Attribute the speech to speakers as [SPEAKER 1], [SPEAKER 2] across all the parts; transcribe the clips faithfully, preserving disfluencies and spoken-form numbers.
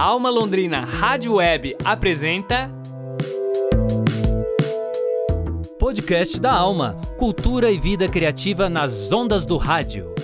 [SPEAKER 1] Alma Londrina Rádio Web apresenta
[SPEAKER 2] Podcast da Alma, cultura e vida criativa nas ondas do rádio.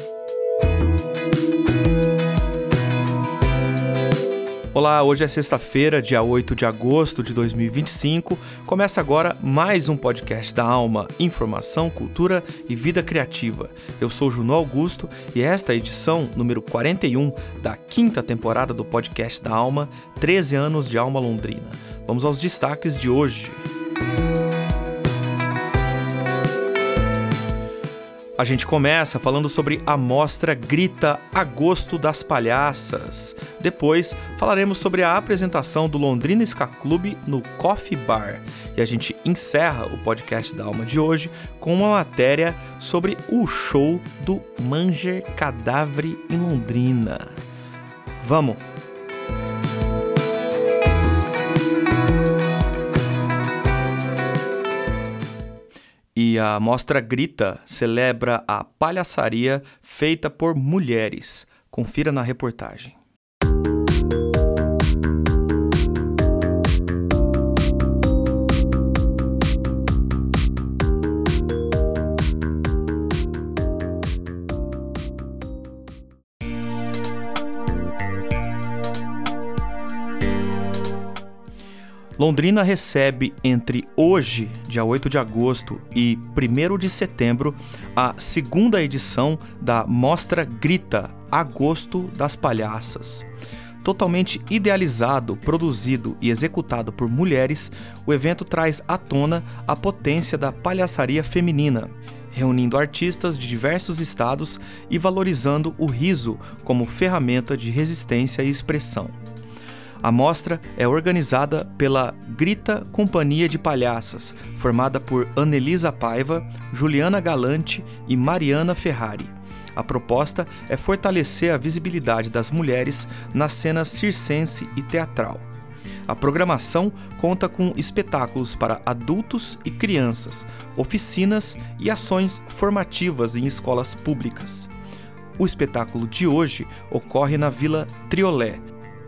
[SPEAKER 3] Olá, hoje é sexta-feira, dia oito de agosto de dois mil e vinte e cinco. Começa agora mais um podcast da Alma, informação, cultura e vida criativa. Eu sou Juno Augusto e esta é a edição número quarenta e um da quinta temporada do podcast da Alma, treze anos de Alma Londrina. Vamos aos destaques de hoje. A gente começa falando sobre a mostra Grita Agosto das Palhaças. Depois falaremos sobre a apresentação do Londrina Ska Club no Coffee Bar. E a gente encerra o podcast da Alma de hoje com uma matéria sobre o show do Manger Cadáver em Londrina. Vamos! E a Mostra Grita celebra a palhaçaria feita por mulheres. Confira na reportagem. Londrina recebe entre hoje, dia oito de agosto, e primeiro de setembro, a segunda edição da Mostra Grita Agosto das Palhaças. Totalmente idealizado, produzido e executado por mulheres, o evento traz à tona a potência da palhaçaria feminina, reunindo artistas de diversos estados e valorizando o riso como ferramenta de resistência e expressão. A mostra é organizada pela Grita Companhia de Palhaças, formada por Anelisa Paiva, Juliana Galante e Mariana Ferrari. A proposta é fortalecer a visibilidade das mulheres na cena circense e teatral. A programação conta com espetáculos para adultos e crianças, oficinas e ações formativas em escolas públicas. O espetáculo de hoje ocorre na Vila Triolé.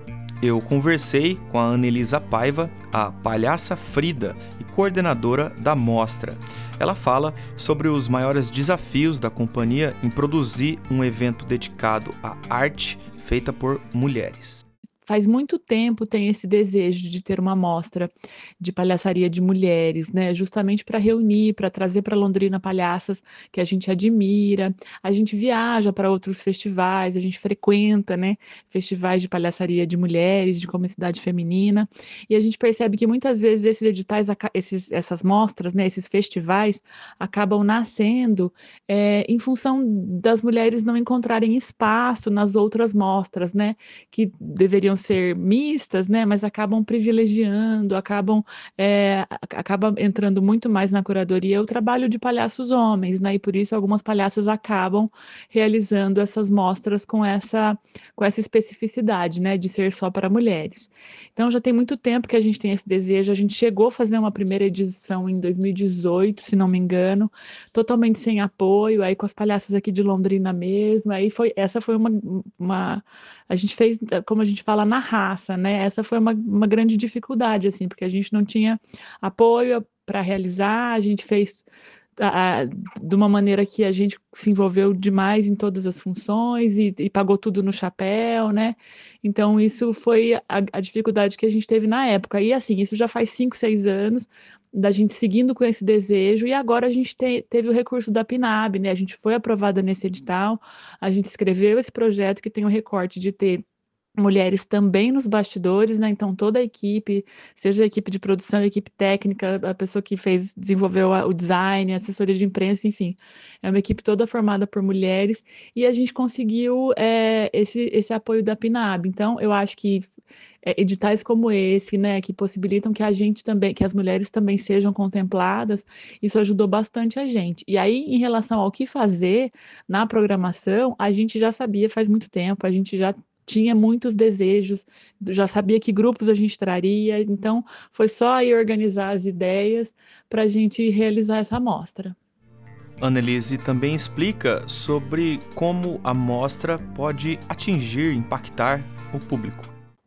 [SPEAKER 3] Eu conversei com a Anelisa Paiva, a palhaça Frida e coordenadora da mostra. Ela fala sobre os maiores desafios da companhia em produzir um evento dedicado à arte feita por mulheres.
[SPEAKER 4] Faz muito tempo tem esse desejo de ter uma mostra de palhaçaria de mulheres, né? Justamente para reunir, para trazer para Londrina palhaças que a gente admira. A gente viaja para outros festivais, a gente frequenta, né, festivais de palhaçaria de mulheres, de comicidade feminina, e a gente percebe que muitas vezes esses editais, esses, essas mostras, né, esses festivais, acabam nascendo é, em função das mulheres não encontrarem espaço nas outras mostras, né, que deveriam ser mistas, né, mas acabam privilegiando, acabam, é, acaba entrando muito mais na curadoria o trabalho de palhaços homens, né, e por isso algumas palhaças acabam realizando essas mostras com essa, com essa especificidade, né, de ser só para mulheres. Então já tem muito tempo que a gente tem esse desejo, a gente chegou a fazer uma primeira edição em dois mil e dezoito, se não me engano, totalmente sem apoio, aí com as palhaças aqui de Londrina mesmo, aí foi, essa foi uma, uma a gente fez, como a gente fala, na raça, né? Essa foi uma, uma grande dificuldade, assim, porque a gente não tinha apoio para realizar, a gente fez a, a, de uma maneira que a gente se envolveu demais em todas as funções e, e pagou tudo no chapéu, né? Então, isso foi a, a dificuldade que a gente teve na época. E, assim, isso já faz cinco, seis anos da gente seguindo com esse desejo, e agora a gente te, teve o recurso da PNAB, né? A gente foi aprovada nesse edital, a gente escreveu esse projeto que tem o recorte de ter mulheres também nos bastidores, né? Então toda a equipe, seja a equipe de produção, a equipe técnica, a pessoa que fez, desenvolveu a, o design, a assessoria de imprensa, enfim, é uma equipe toda formada por mulheres, e a gente conseguiu é, esse, esse apoio da PNAB. Então eu acho que é, editais como esse, né, que possibilitam que a gente também, que as mulheres também sejam contempladas, isso ajudou bastante a gente. E aí, em relação ao que fazer na programação, a gente já sabia faz muito tempo, a gente já tinha muitos desejos, já sabia que grupos a gente traria, então foi só ir organizar as ideias para a gente realizar essa mostra.
[SPEAKER 3] Annelise também explica sobre como a mostra pode atingir, impactar o público.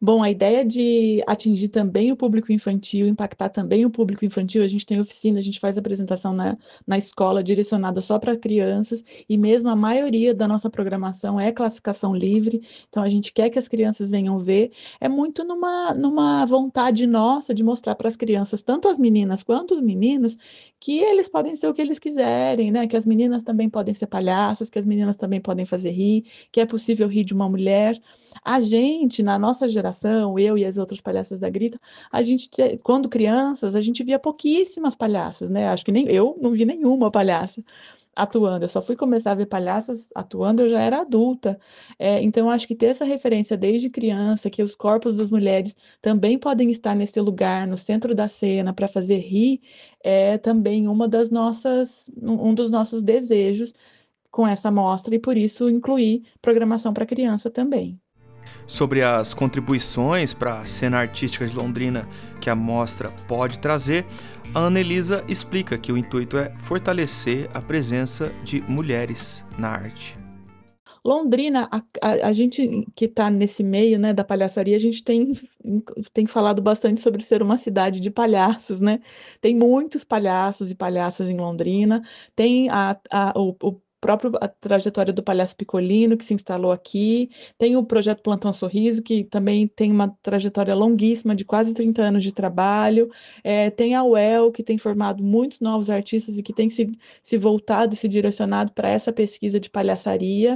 [SPEAKER 4] Bom, a ideia de atingir também o público infantil, impactar também o público infantil, a gente tem oficina, a gente faz apresentação na, na escola direcionada só para crianças, e mesmo a maioria da nossa programação é classificação livre, então a gente quer que as crianças venham ver, é muito numa, numa vontade nossa de mostrar para as crianças, tanto as meninas quanto os meninos, que eles podem ser o que eles quiserem, né? Que as meninas também podem ser palhaças, que as meninas também podem fazer rir, que é possível rir de uma mulher. A gente, na nossa geração, eu e as outras palhaças da Grita, a gente, quando crianças, a gente via pouquíssimas palhaças, né? Acho que nem eu não vi nenhuma palhaça atuando. Eu só fui começar a ver palhaças atuando, eu já era adulta. É, então, acho que ter essa referência desde criança, que os corpos das mulheres também podem estar nesse lugar, no centro da cena, para fazer rir, é também uma das nossas, um dos nossos desejos com essa mostra, e por isso incluir programação para criança também.
[SPEAKER 3] Sobre as contribuições para a cena artística de Londrina que a mostra pode trazer, a Anelisa explica que o intuito é fortalecer a presença de mulheres na arte.
[SPEAKER 4] Londrina, a, a, a gente que está nesse meio, né, da palhaçaria, a gente tem, tem falado bastante sobre ser uma cidade de palhaços, né? Tem muitos palhaços e palhaças em Londrina, tem a, a, o, o próprio a trajetória do Palhaço Piccolino, que se instalou aqui, tem o projeto Plantão Sorriso, que também tem uma trajetória longuíssima de quase trinta anos de trabalho, é, tem a U E L, que tem formado muitos novos artistas e que tem se, se voltado e se direcionado para essa pesquisa de palhaçaria.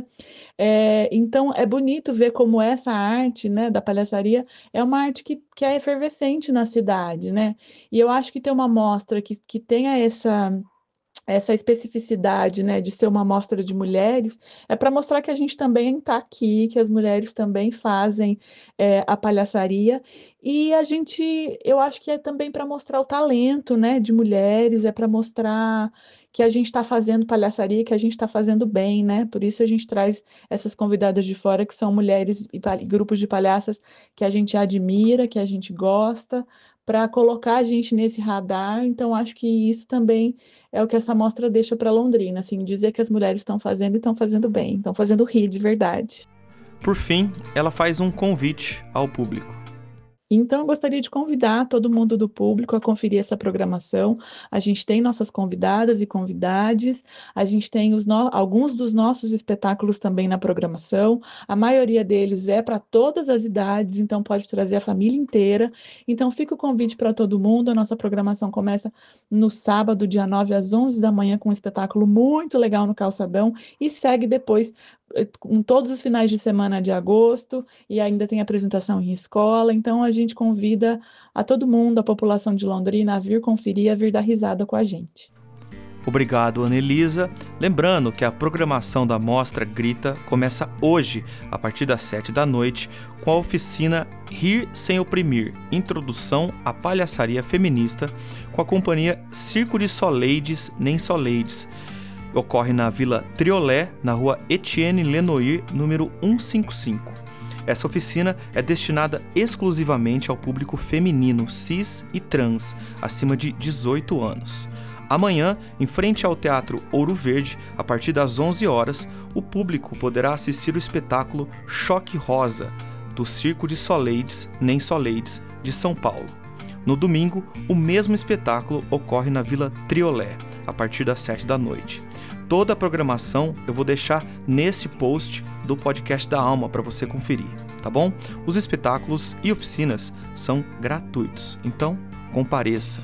[SPEAKER 4] É, então, é bonito ver como essa arte, né, da palhaçaria é uma arte que, que é efervescente na cidade, né? E eu acho que ter uma mostra que, que tenha essa... essa especificidade, né, de ser uma mostra de mulheres, é para mostrar que a gente também está aqui, que as mulheres também fazem é, a palhaçaria, e a gente, eu acho que é também para mostrar o talento, né, de mulheres, é para mostrar que a gente está fazendo palhaçaria, que a gente está fazendo bem, né, por isso a gente traz essas convidadas de fora, que são mulheres e grupos de palhaças que a gente admira, que a gente gosta, para colocar a gente nesse radar. Então acho que isso também é o que essa mostra deixa para Londrina, assim, dizer que as mulheres estão fazendo e estão fazendo bem, estão fazendo rir de verdade.
[SPEAKER 3] Por fim, ela faz um convite ao público.
[SPEAKER 4] Então, eu gostaria de convidar todo mundo do público a conferir essa programação. A gente tem nossas convidadas e convidados, a gente tem os no... alguns dos nossos espetáculos também na programação. A maioria deles é para todas as idades, então pode trazer a família inteira. Então, fica o convite para todo mundo. A nossa programação começa no sábado, dia nove, às onze da manhã, com um espetáculo muito legal no Calçadão, e segue depois com todos os finais de semana de agosto, e ainda tem apresentação em escola. Então a gente convida a todo mundo, a população de Londrina, a vir conferir, a vir dar risada com a gente.
[SPEAKER 3] Obrigado, Anelisa. Lembrando que a programação da Mostra Grita começa hoje, a partir das sete da noite, com a oficina Rir Sem Oprimir, Introdução à Palhaçaria Feminista, com a companhia Circo de Soleides, Nem Soleides. Ocorre na Vila Triolé, na rua Etienne Lenoir, número cento e cinquenta e cinco. Essa oficina é destinada exclusivamente ao público feminino, cis e trans, acima de dezoito anos. Amanhã, em frente ao Teatro Ouro Verde, a partir das onze horas, o público poderá assistir o espetáculo Choque Rosa, do Circo de Soleides, Nem Soleides, de São Paulo. No domingo, o mesmo espetáculo ocorre na Vila Triolé, a partir das sete da noite. Toda a programação eu vou deixar nesse post do podcast da Alma para você conferir, tá bom? Os espetáculos e oficinas são gratuitos, então compareça.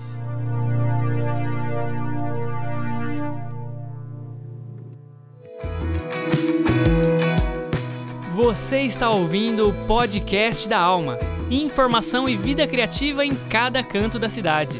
[SPEAKER 1] Você está ouvindo o podcast da Alma. Informação e vida criativa em cada canto da cidade.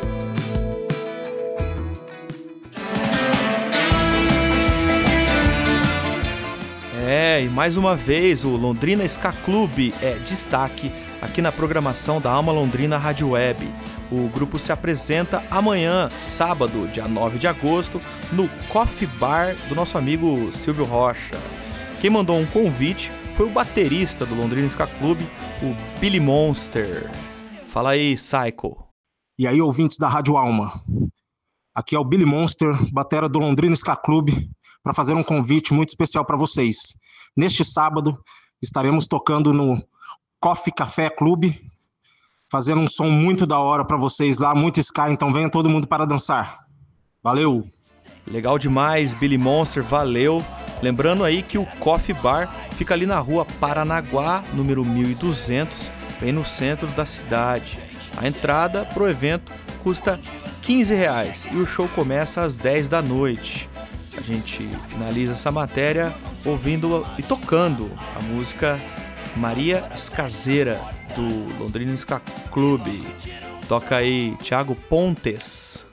[SPEAKER 3] É, e mais uma vez o Londrina Ska Club é destaque aqui na programação da Alma Londrina Rádio Web. O grupo se apresenta amanhã, sábado, dia nove de agosto, no Coffee Bar do nosso amigo Silvio Rocha. Quem mandou um convite foi o baterista do Londrina Ska Club, o Billy Monster. Fala aí, Psycho.
[SPEAKER 5] E aí, ouvintes da Rádio Alma. Aqui é o Billy Monster, batera do Londrina Ska Club, para fazer um convite muito especial para vocês. Neste sábado, estaremos tocando no Coffee Café Clube, fazendo um som muito da hora para vocês lá, muito ska, então venha todo mundo para dançar. Valeu!
[SPEAKER 3] Legal demais, Billy Monster, valeu. Lembrando aí que o Coffee Bar fica ali na rua Paranaguá, número mil e duzentos, bem no centro da cidade. A entrada pro evento custa quinze reais e o show começa às dez da noite. A gente finaliza essa matéria ouvindo e tocando a música Maria Escaseira, do Londrina Ska Clube. Toca aí Thiago Pontes.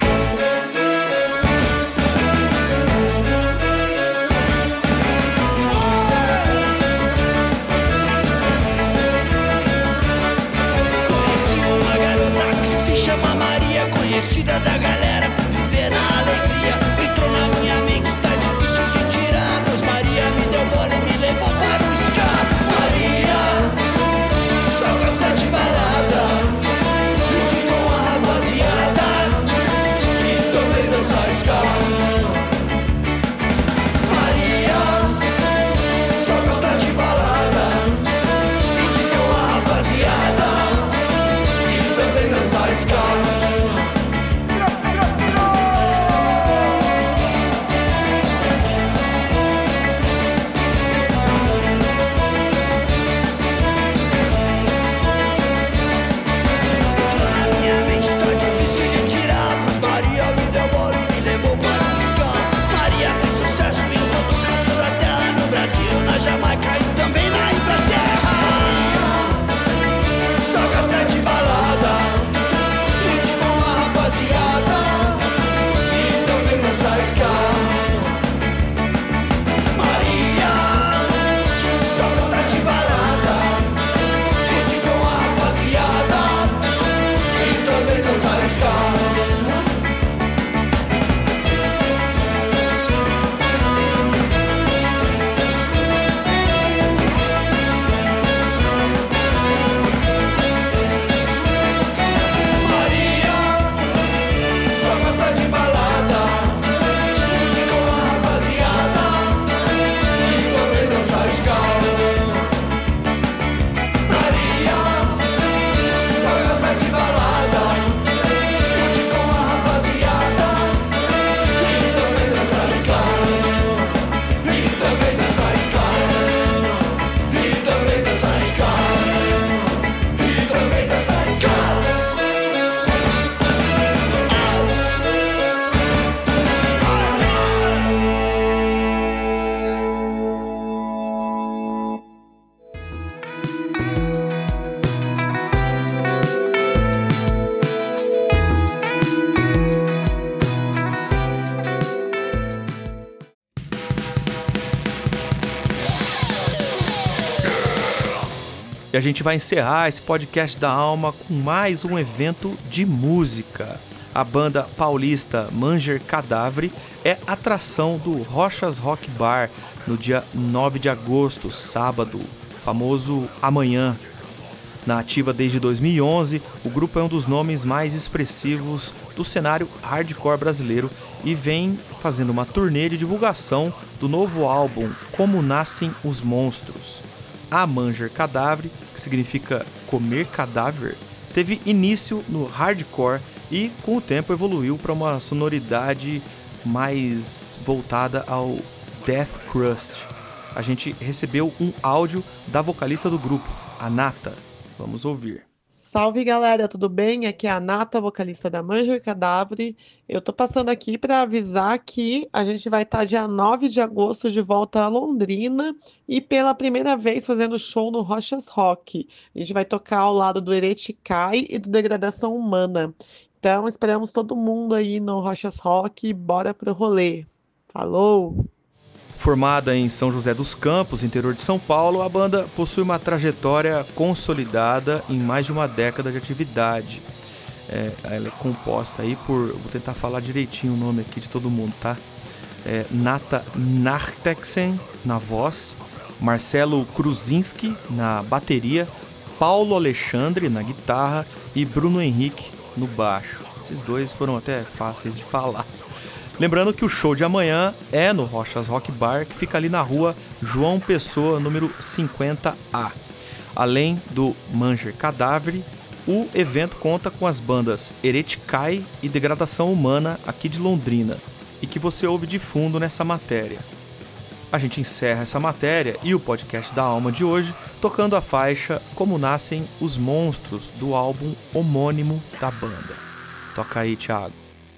[SPEAKER 6] Conhecida da galera por viver na alegria. Entrou na minha mente, tá difícil de tirar, pois Maria me deu bola e me levou para o ska. Maria só gosta de balada, curte com a rapaziada e também dança ska. Maria só gosta de balada, curte com a rapaziada e também dança ska. Jamaica e também na Inglaterra. Só gosta de balada, curte com a rapaziada e também dança ska. Maria só gosta de balada, curte com a rapaziada e também dança ska.
[SPEAKER 3] E a gente vai encerrar esse podcast da Alma com mais um evento de música. A banda paulista Manger Cadáver é atração do Rochas Rock Bar no dia nove de agosto, sábado, famoso amanhã. Na ativa desde dois mil e onze, o grupo é um dos nomes mais expressivos do cenário hardcore brasileiro e vem fazendo uma turnê de divulgação do novo álbum Como Nascem os Monstros. A Manger Cadáver, que significa comer cadáver, teve início no hardcore e com o tempo evoluiu para uma sonoridade mais voltada ao death crust. A gente recebeu um áudio da vocalista do grupo, a Nata. Vamos ouvir.
[SPEAKER 7] Salve galera, tudo bem? Aqui é a Nata, vocalista da Manger Cadáver. Eu tô passando aqui para avisar que a gente vai estar dia nove de agosto de volta a Londrina e pela primeira vez fazendo show no Rochas Rock. A gente vai tocar ao lado do Hereticai e do Degradação Humana. Então esperamos todo mundo aí no Rochas Rock, bora pro rolê. Falou!
[SPEAKER 3] Formada em São José dos Campos, interior de São Paulo, a banda possui uma trajetória consolidada em mais de uma década de atividade. É, ela é composta aí por, vou tentar falar direitinho o nome aqui de todo mundo, tá? É, Nata Narteksen na voz, Marcelo Kruzinski na bateria, Paulo Alexandre na guitarra e Bruno Henrique no baixo. Esses dois foram até fáceis de falar. Lembrando que o show de amanhã é no Rochas Rock Bar, que fica ali na rua João Pessoa, número cinquenta A. Além do Manger Cadáver, o evento conta com as bandas Hereticai e Degradação Humana aqui de Londrina, e que você ouve de fundo nessa matéria. A gente encerra essa matéria e o podcast da Alma de hoje tocando a faixa Como Nascem os Monstros, do álbum homônimo da banda. Toca aí, Thiago.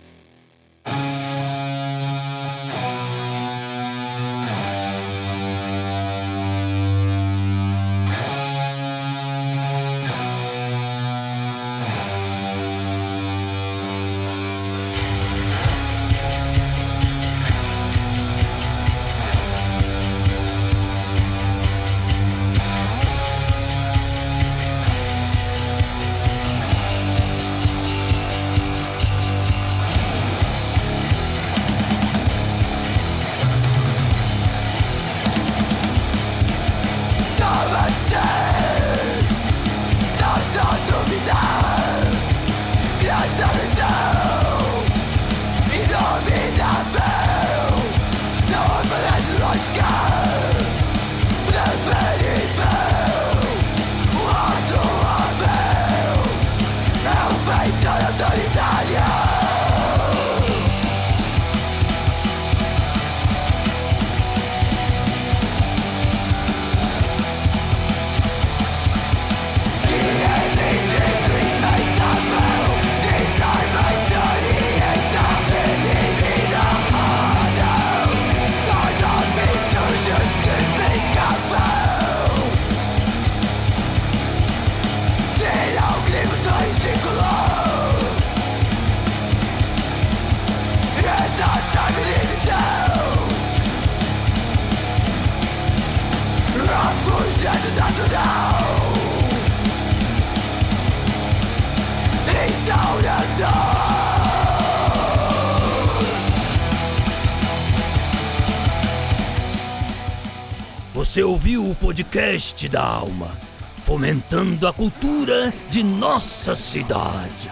[SPEAKER 8] Você ouviu o podcast da Alma, fomentando a cultura de nossa cidade.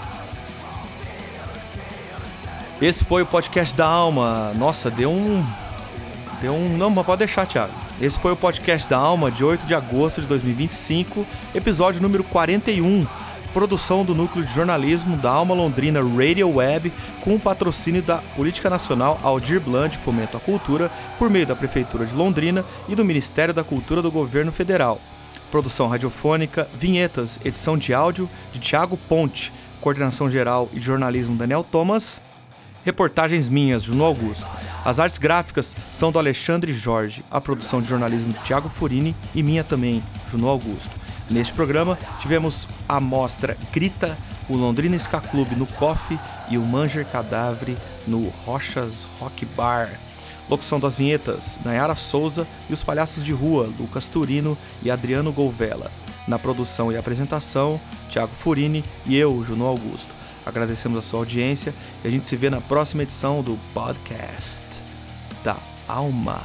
[SPEAKER 3] Esse foi o podcast da Alma. Nossa, deu um... Deu um... Não, mas pode deixar, Thiago. Esse foi o podcast da Alma de oito de agosto de dois mil e vinte e cinco, episódio número quarenta e um. Produção do Núcleo de Jornalismo da Alma Londrina Radio Web, com o patrocínio da Política Nacional Aldir Blanc Fomento à Cultura, por meio da Prefeitura de Londrina e do Ministério da Cultura do Governo Federal. Produção radiofônica, vinhetas, edição de áudio de Thiago Ponte, coordenação geral e jornalismo Daniel Thomas, reportagens minhas, Juno Augusto. As artes gráficas são do Alexandre Jorge, a produção de jornalismo de Thiago Furini e minha também, Juno Augusto. Neste programa, tivemos a mostra Grita, o Londrina Ska Club no Coffee e o Manger Cadáver no Rochas Rock Bar. Locução das vinhetas, Nayara Souza e os palhaços de rua, Lucas Turino e Adriano Golvella. Na produção e apresentação, Thiago Furini e eu, Juno Augusto. Agradecemos a sua audiência e a gente se vê na próxima edição do podcast da Alma.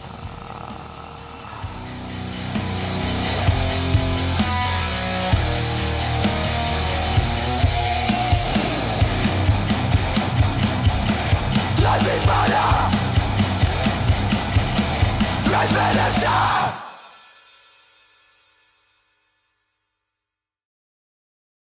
[SPEAKER 6] Las embala, las esperanzas.